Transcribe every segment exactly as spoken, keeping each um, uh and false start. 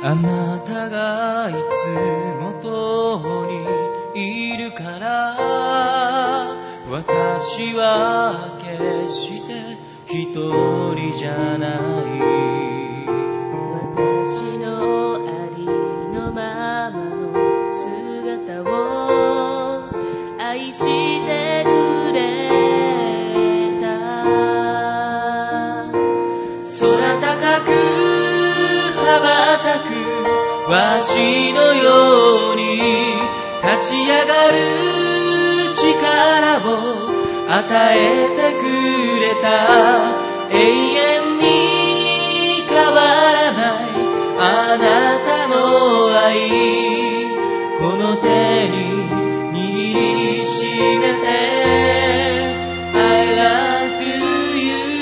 あなたがいつもとにいるから私は決して一人じゃない私のありのままの姿を愛してくれた空高く羽ばたくわしのように立ち上がる力を与えてくれた永遠に変わらないあなたの愛この手に握りしめて I run to you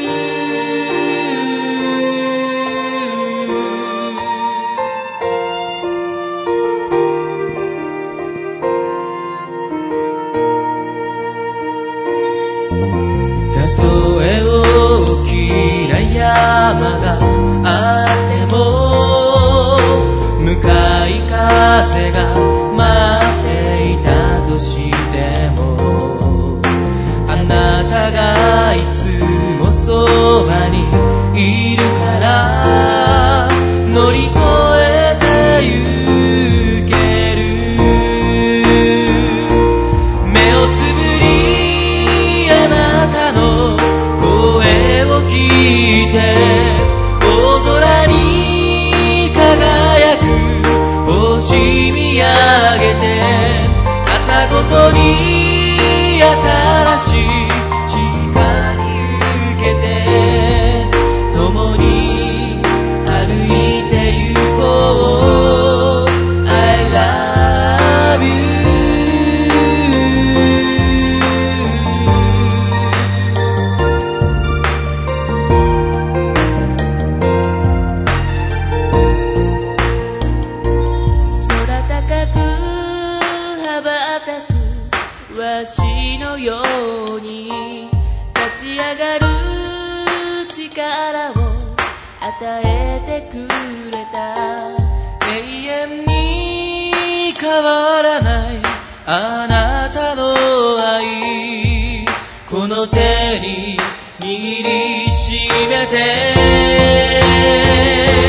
たとえ大きな山があっても向かい風が待っていたとしてもあなたがいつもそばにいるから乗り越えてゆける目をつぶりあなたの声を聞いて大空に輝く星見上げて朝ごとに新しい力に受けて共に歩いてゆこう I love you 空高く羽ばたくわしのように立ち上がる力を与えてくれた永遠に変わらないあなたの愛この手に握りしめて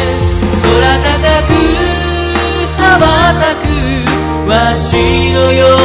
空高く羽ばたくわしのよ